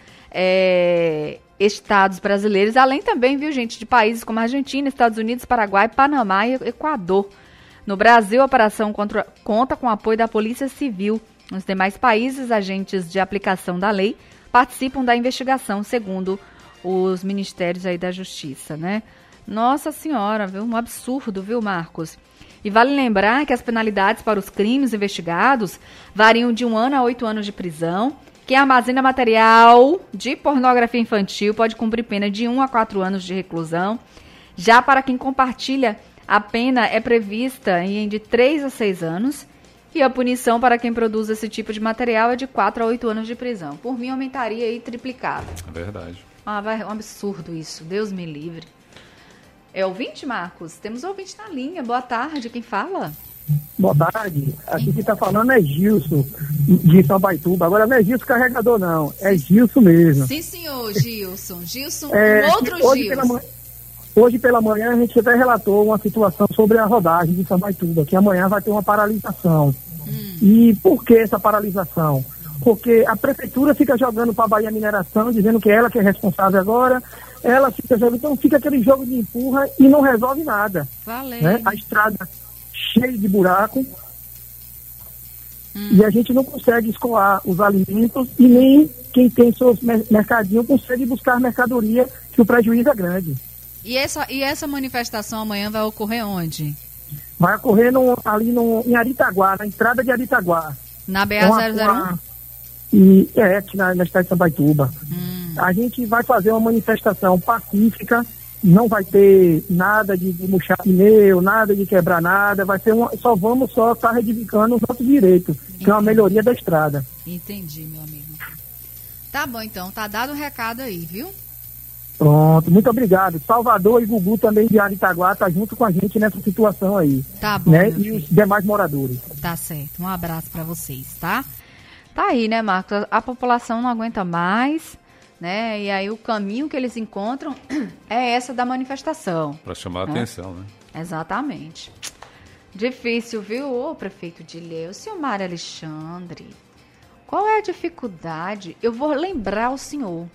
estados brasileiros, além também, viu, gente, de países como Argentina, Estados Unidos, Paraguai, Panamá e Equador. No Brasil, a operação conta com o apoio da Polícia Civil. Nos demais países, agentes de aplicação da lei participam da investigação, segundo os ministérios aí da Justiça, né? Nossa Senhora, viu? Um absurdo, viu, Marcos? E vale lembrar que as penalidades para os crimes investigados variam de 1 ano a 8 anos de prisão. Quem armazena material de pornografia infantil pode cumprir pena de 1 a 4 anos de reclusão. Já para quem compartilha, a pena é prevista em de 3 a 6 anos. E a punição para quem produz esse tipo de material é de 4 a 8 anos de prisão. Por mim, aumentaria aí triplicado. É verdade. É um absurdo isso. Deus me livre. É ouvinte, Marcos? Temos ouvinte na linha. Boa tarde. Quem fala? Boa tarde. Aqui quem está falando é Gilson, de São Baituba. Agora não é Gilson carregador, não. É Gilson mesmo. Sim, senhor, Gilson. Gilson, outro Gilson. Hoje pela manhã a gente até relatou uma situação sobre a rodagem de São Baituba, que amanhã vai ter uma paralisação. E por que essa paralisação? Porque a prefeitura fica jogando para a Bahia Mineração, dizendo que ela que é responsável agora, ela fica jogando, então fica aquele jogo de empurra e não resolve nada. Né? A estrada cheia de buraco e a gente não consegue escoar os alimentos e nem quem tem seus mercadinhos consegue buscar mercadoria, que o prejuízo é grande. E essa manifestação amanhã vai ocorrer onde? Vai ocorrer em Aritaguá, na estrada de Aritaguá. Na BA-001? Aqui na estrada de São Baituba. A gente vai fazer uma manifestação pacífica, não vai ter nada de murchar pneu, nada de quebrar nada, vai ser só estar reivindicando os nossos direitos, que é uma melhoria da estrada. Entendi, meu amigo. Tá bom, então, tá dado o recado aí, viu? Pronto, muito obrigado. Salvador e Gugu também de Aritaguá tá junto com a gente nessa situação aí. Tá bom, né? E os demais moradores. Tá certo, um abraço para vocês, tá? Tá aí, né, Marcos? A população não aguenta mais, né? E aí o caminho que eles encontram é essa da manifestação. Para chamar a atenção, né? Exatamente. Difícil, viu, ô prefeito de Ilhéus, senhor Mário Alexandre? Qual é a dificuldade? Eu vou lembrar o senhor.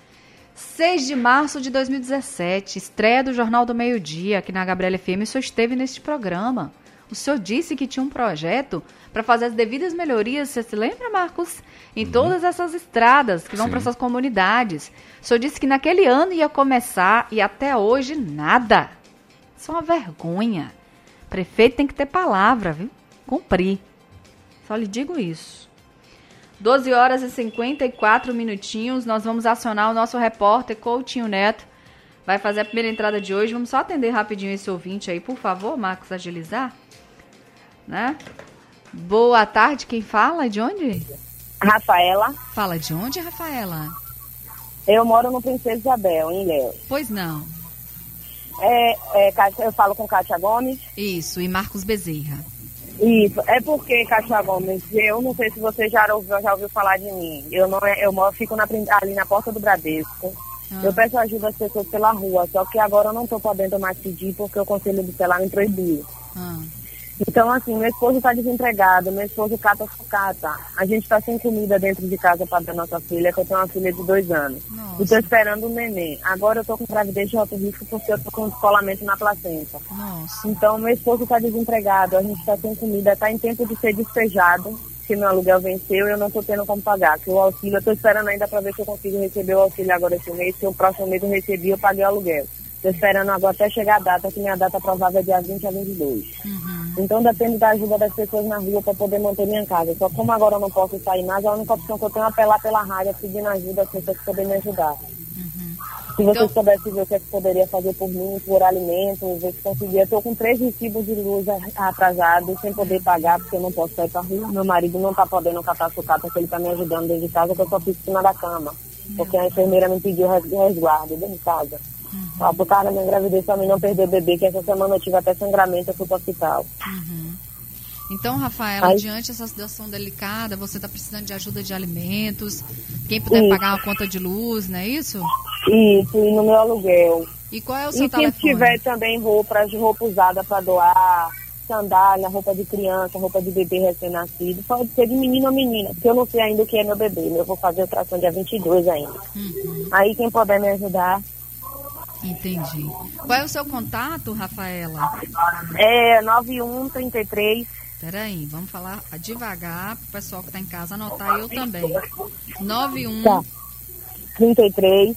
6 de março de 2017, estreia do Jornal do Meio-Dia, aqui na Gabriela FM, o senhor esteve neste programa. O senhor disse que tinha um projeto para fazer as devidas melhorias, você se lembra, Marcos? Em todas essas estradas que vão para essas comunidades. O senhor disse que naquele ano ia começar e até hoje nada. Isso é uma vergonha. Prefeito tem que ter palavra, viu? Cumprir. Só lhe digo isso. 12 horas e 54 minutinhos, nós vamos acionar o nosso repórter Coutinho Neto. Vai fazer a primeira entrada de hoje. Vamos só atender rapidinho esse ouvinte aí, por favor, Marcos, agilizar. Né? Boa tarde, quem fala? De onde? Rafaela. Fala de onde, Rafaela? Eu moro no Princesa Isabel, em Ilhéus. Pois não. Eu falo com Kátia Gomes. Isso, e Marcos Bezerra. Isso, é porque, Kátia Gomes, eu não sei se você já ouviu falar de mim. Fico ali na porta do Bradesco. Eu peço ajuda às pessoas pela rua, só que agora eu não estou podendo mais pedir porque o Conselho Tutelar me proibiu. Então, assim, meu esposo está desempregado, meu esposo cata sucata. A gente está sem comida dentro de casa para dar nossa filha, que eu tenho uma filha de 2 anos. E estou esperando um neném. Agora eu estou com gravidez de alto risco porque eu estou com descolamento na placenta. Então, meu esposo está desempregado, a gente está sem comida, está em tempo de ser despejado, que meu aluguel venceu e eu não estou tendo como pagar. Que o auxílio, eu estou esperando ainda para ver se eu consigo receber o auxílio agora esse mês, se o próximo mês eu recebi, eu paguei o aluguel. Estou esperando agora até chegar a data, que minha data provável é dia 20 a 22. Então depende da ajuda das pessoas na rua para poder manter minha casa. Só como agora eu não posso sair mais, a única opção que eu tenho é apelar pela rádio, pedindo ajuda às pessoas que podem me ajudar. Se você soubesse ver o que poderia fazer por mim, por alimento, ver se conseguia. Eu estou com 3 recibos de luz atrasados, sem poder pagar, porque eu não posso sair para rua. Meu marido não está podendo catar sucata, porque ele está me ajudando dentro de casa, que eu só fico em cima da cama. Porque a enfermeira me pediu resguardo dentro de casa. Por causa da minha gravidez, pra mim não perder o bebê, que essa semana eu tive até sangramento, eu fui para o hospital. Então, Rafaela, diante dessa situação delicada, você está precisando de ajuda de alimentos, quem puder pagar uma conta de luz, não é isso? Isso, e no meu aluguel. E qual é o seu telefone? telefone? E se tiver também roupa usada para doar, sandália, roupa de criança, roupa de bebê recém-nascido, pode ser de menino ou menina, porque eu não sei ainda o que é meu bebê, eu vou fazer a ultrassom dia 22 ainda. Aí quem puder me ajudar. Entendi. Qual é o seu contato, Rafaela? É 9133. Peraí, vamos falar devagar pro pessoal que está em casa anotar, eu também. 33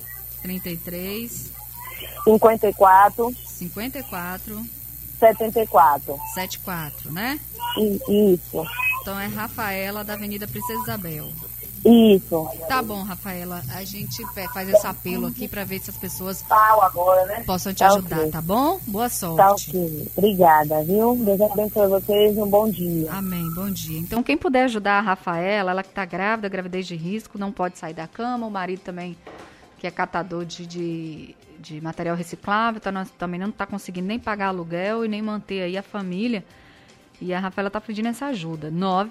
54 74, né? Isso. Então é Rafaela da Avenida Princesa Isabel. Isso. Tá bom, Rafaela. A gente faz esse apelo aqui para ver se as pessoas agora, né? possam te ajudar, okay. Tá bom? Boa sorte. Tá ok. Obrigada, viu? Deus abençoe vocês. Um bom dia. Amém. Bom dia. Então, quem puder ajudar a Rafaela, ela que tá grávida, gravidez de risco, não pode sair da cama. O marido também, que é catador de material reciclável, também não tá conseguindo nem pagar aluguel e nem manter aí a família. E a Rafaela está pedindo essa ajuda.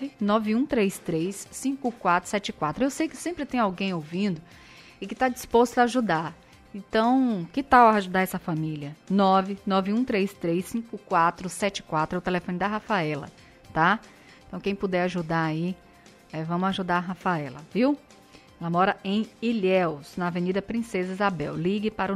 99133-5474. Eu sei que sempre tem alguém ouvindo e que está disposto a ajudar. Então, que tal ajudar essa família? 99133-5474 é o telefone da Rafaela, tá? Então, quem puder ajudar aí, vamos ajudar a Rafaela, viu? Ela mora em Ilhéus, na Avenida Princesa Isabel. Ligue para o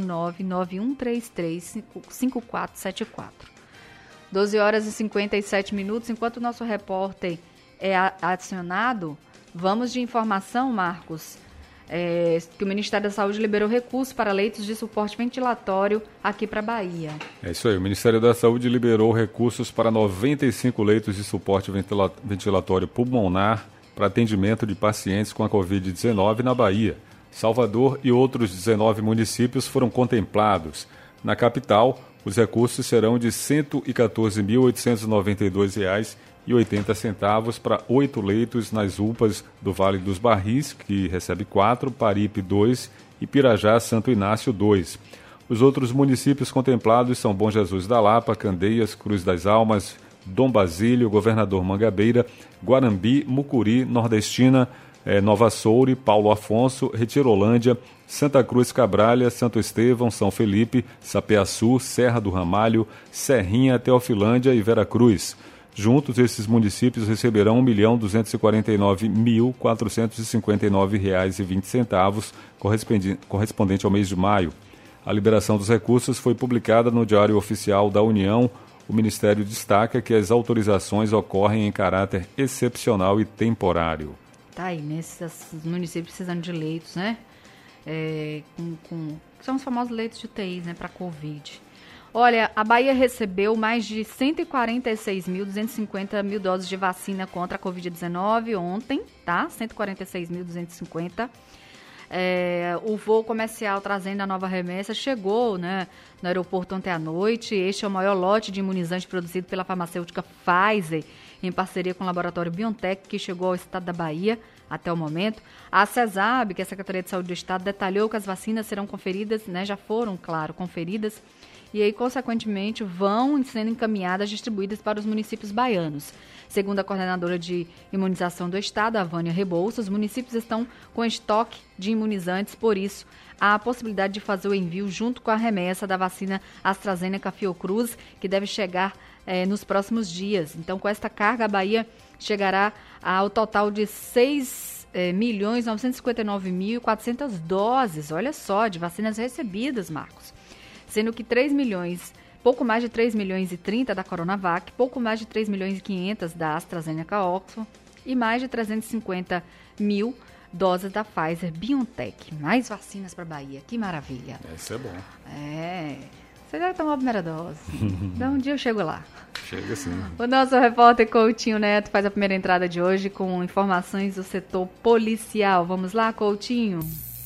99133-5474. 12 horas e 57 minutos. Enquanto o nosso repórter é acionado, vamos de informação, Marcos, que o Ministério da Saúde liberou recursos para leitos de suporte ventilatório aqui para a Bahia. É isso aí, o Ministério da Saúde liberou recursos para 95 leitos de suporte ventilatório pulmonar para atendimento de pacientes com a Covid-19 na Bahia. Salvador e outros 19 municípios foram contemplados. Na capital, os recursos serão de R$ 114.892,80 para 8 leitos nas UPAs do Vale dos Barris, que recebe 4, Paripe 2 e Pirajá Santo Inácio 2. Os outros municípios contemplados são Bom Jesus da Lapa, Candeias, Cruz das Almas, Dom Basílio, Governador Mangabeira, Guarambi, Mucuri, Nordestina, Nova Soure, Paulo Afonso, Retirolândia, Santa Cruz Cabralha, Santo Estevão, São Felipe, Sapeaçu, Serra do Ramalho, Serrinha, Teofilândia e Vera Cruz. Juntos, esses municípios receberão R$ 1.249.459,20, correspondente ao mês de maio. A liberação dos recursos foi publicada no Diário Oficial da União. O Ministério destaca que as autorizações ocorrem em caráter excepcional e temporário. Tá aí, nesses municípios precisando de leitos, né? São os famosos leitos de UTIs, né, para Covid. Olha, a Bahia recebeu mais de 146.250 doses de vacina contra a Covid-19 ontem, tá? 146.250. O voo comercial trazendo a nova remessa chegou, né, no aeroporto ontem à noite. Este é o maior lote de imunizante produzido pela farmacêutica Pfizer, em parceria com o laboratório BioNTech, que chegou ao estado da Bahia até o momento. A CESAB, que é a Secretaria de Saúde do Estado, detalhou que as vacinas serão conferidas, né, já foram, claro, conferidas, e aí, consequentemente, vão sendo encaminhadas, distribuídas para os municípios baianos. Segundo a coordenadora de imunização do Estado, a Vânia Rebouça, os municípios estão com estoque de imunizantes, por isso, há a possibilidade de fazer o envio junto com a remessa da vacina AstraZeneca Fiocruz, que deve chegar nos próximos dias. Então, com esta carga, a Bahia chegará ao total de 6.959.400 doses, olha só, de vacinas recebidas, Marcos. Sendo que pouco mais de 3 milhões e 30 da Coronavac, pouco mais de 3 milhões e 500 da AstraZeneca Oxford e mais de 350 mil doses da Pfizer BioNTech. Mais vacinas para a Bahia, que maravilha. Isso é bom. Você já tomou a primeira dose. Então um dia eu chego lá. Chega sim. O nosso repórter Coutinho Neto faz a primeira entrada de hoje com informações do setor policial. Vamos lá, Coutinho?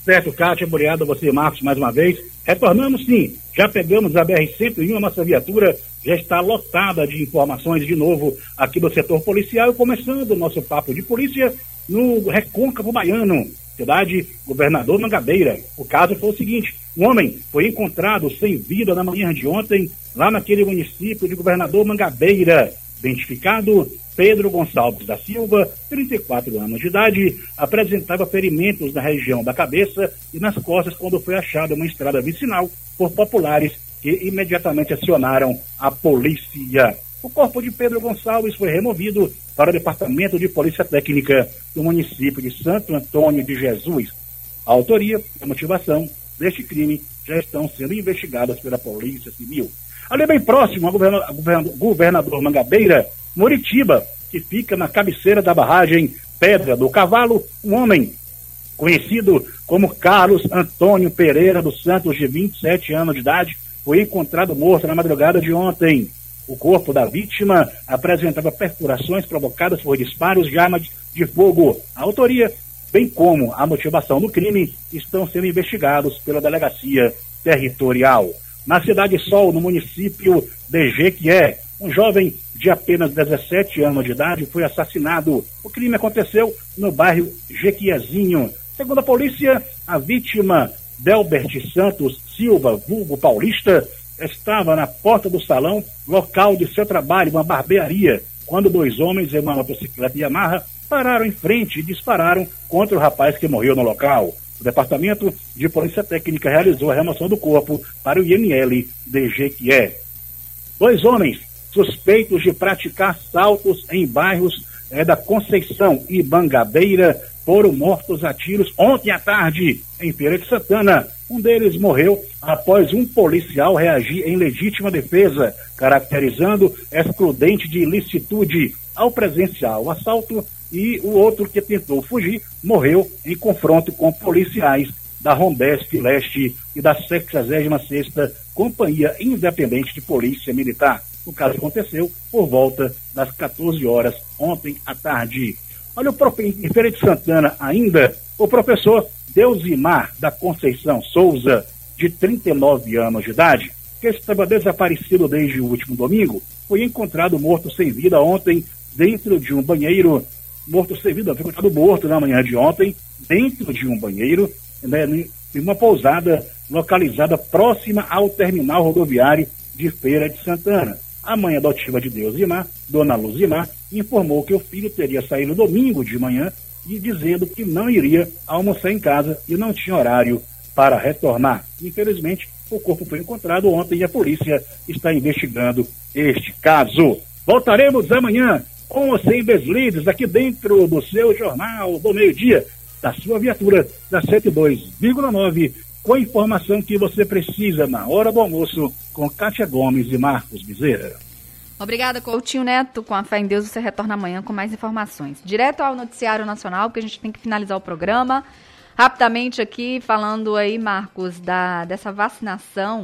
Certo, Kátia, obrigado a você, Marcos, mais uma vez. Retornamos sim, já pegamos a BR-101, a nossa viatura já está lotada de informações de novo aqui do setor policial, e começando o nosso papo de polícia no Recôncavo Baiano, cidade Governador Mangabeira. O caso foi o seguinte: um homem foi encontrado sem vida na manhã de ontem, lá naquele município de Governador Mangabeira, identificado Pedro Gonçalves da Silva, 34 anos de idade, apresentava ferimentos na região da cabeça e nas costas quando foi achado em uma estrada vicinal por populares que imediatamente acionaram a polícia. O corpo de Pedro Gonçalves foi removido para o Departamento de Polícia Técnica do município de Santo Antônio de Jesus. A autoria e a motivação deste crime já estão sendo investigadas pela Polícia Civil. Ali bem próximo a Governador Mangabeira, Muritiba, que fica na cabeceira da barragem Pedra do Cavalo, um homem conhecido como Carlos Antônio Pereira dos Santos, de 27 anos de idade, foi encontrado morto na madrugada de ontem. O corpo da vítima apresentava perfurações provocadas por disparos de arma de fogo. A autoria, bem como a motivação do crime, estão sendo investigados pela Delegacia Territorial. Na Cidade Sol, no município de Jequié, um jovem de apenas 17 anos de idade foi assassinado. O crime aconteceu no bairro Jequiézinho. Segundo a polícia, a vítima, Delbert Santos Silva, vulgo Paulista, estava na porta do salão, local de seu trabalho, uma barbearia, quando dois homens em uma motocicleta Yamaha pararam em frente e dispararam contra o rapaz que morreu no local. O Departamento de Polícia Técnica realizou a remoção do corpo para o IML de Jequié. Dois homens suspeitos de praticar assaltos em bairros da Conceição e Mangabeira foram mortos a tiros ontem à tarde em Feira de Santana. Um deles morreu após um policial reagir em legítima defesa, caracterizando excludente de ilicitude ao presenciar o assalto, e o outro, que tentou fugir, morreu em confronto com policiais da Rondesp Leste e da 66ª Companhia Independente de Polícia Militar. O caso aconteceu por volta das 14 horas ontem à tarde. Olha, em Feira de Santana ainda, o professor Deusimar da Conceição Souza, de 39 anos de idade, que estava desaparecido desde o último domingo, foi encontrado morto sem vida ontem dentro de um banheiro. Morto sem vida, foi encontrado morto na manhã de ontem dentro de um banheiro, né, em uma pousada localizada próxima ao terminal rodoviário de Feira de Santana. A mãe adotiva de Deusimar, Dona Luzimar, informou que o filho teria saído domingo de manhã e dizendo que não iria almoçar em casa e não tinha horário para retornar. Infelizmente, o corpo foi encontrado ontem e a polícia está investigando este caso. Voltaremos amanhã com os 100 Beslides aqui dentro do seu Jornal do Meio-Dia, da sua viatura da 102,9, com a informação que você precisa na hora do almoço, com Kátia Gomes e Marcos Bezerra. Obrigada, Coutinho Neto. Com a fé em Deus, você retorna amanhã com mais informações. Direto ao noticiário nacional, porque a gente tem que finalizar o programa. Rapidamente aqui, falando aí, Marcos, dessa vacinação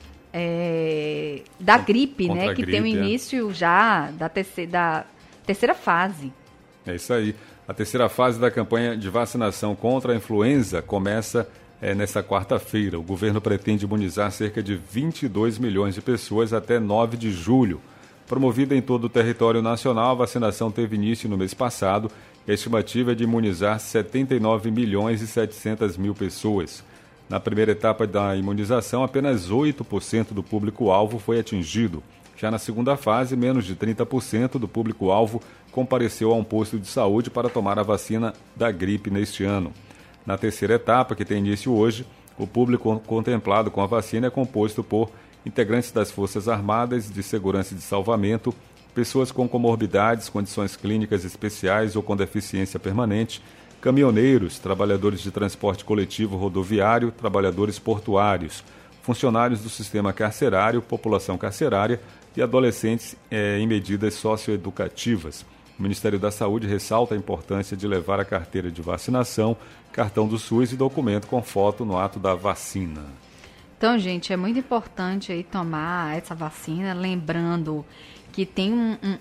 da gripe, né? Que gripe, tem o início já da terceira fase. É isso aí. A terceira fase da campanha de vacinação contra a influenza começa nesta quarta-feira. O governo pretende imunizar cerca de 22 milhões de pessoas até 9 de julho. Promovida em todo o território nacional, a vacinação teve início no mês passado e a estimativa é de imunizar 79 milhões e 700 mil pessoas. Na primeira etapa da imunização, apenas 8% do público-alvo foi atingido. Já na segunda fase, menos de 30% do público-alvo compareceu a um posto de saúde para tomar a vacina da gripe neste ano. Na terceira etapa, que tem início hoje, o público contemplado com a vacina é composto por integrantes das Forças Armadas, de Segurança e de Salvamento, pessoas com comorbidades, condições clínicas especiais ou com deficiência permanente, caminhoneiros, trabalhadores de transporte coletivo rodoviário, trabalhadores portuários, funcionários do sistema carcerário, população carcerária e adolescentes em medidas socioeducativas. O Ministério da Saúde ressalta a importância de levar a carteira de vacinação, cartão do SUS e documento com foto no ato da vacina. Então, gente, é muito importante aí tomar essa vacina, lembrando que tem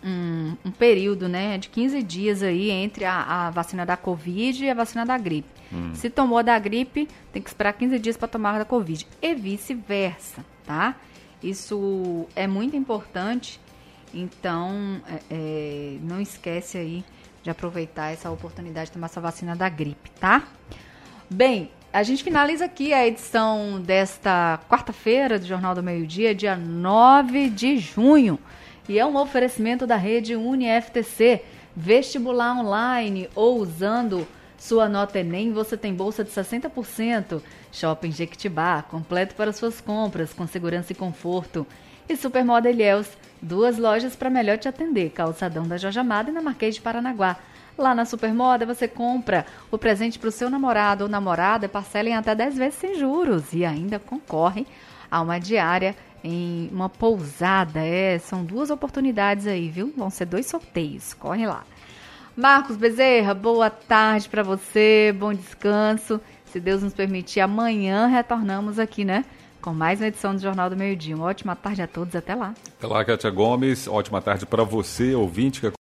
um período, né, de 15 dias aí entre a vacina da Covid e a vacina da gripe. Se tomou da gripe, tem que esperar 15 dias para tomar da Covid. E vice-versa, tá? Isso é muito importante. Então, não esquece aí de aproveitar essa oportunidade de tomar essa vacina da gripe, tá? Bem, a gente finaliza aqui a edição desta quarta-feira do Jornal do Meio-Dia, dia 9 de junho. E é um oferecimento da rede UniFTC. Vestibular online ou usando sua nota Enem, você tem bolsa de 60%. Shopping Jequitibá, completo para suas compras, com segurança e conforto. E Supermoda Ilhéus, 2 lojas para melhor te atender. Calçadão da Jorge Amado e na Marquês de Paranaguá. Lá na Supermoda você compra o presente para o seu namorado ou namorada, parcela em até 10 vezes sem juros e ainda concorre a uma diária em uma pousada. São 2 oportunidades aí, viu? Vão ser 2 sorteios. Corre lá. Marcos Bezerra, boa tarde para você, bom descanso. Se Deus nos permitir, amanhã retornamos aqui, né? Com mais uma edição do Jornal do Meio-Dia. Uma ótima tarde a todos, até lá. Até lá, Kátia Gomes. Ótima tarde para você, ouvinte, que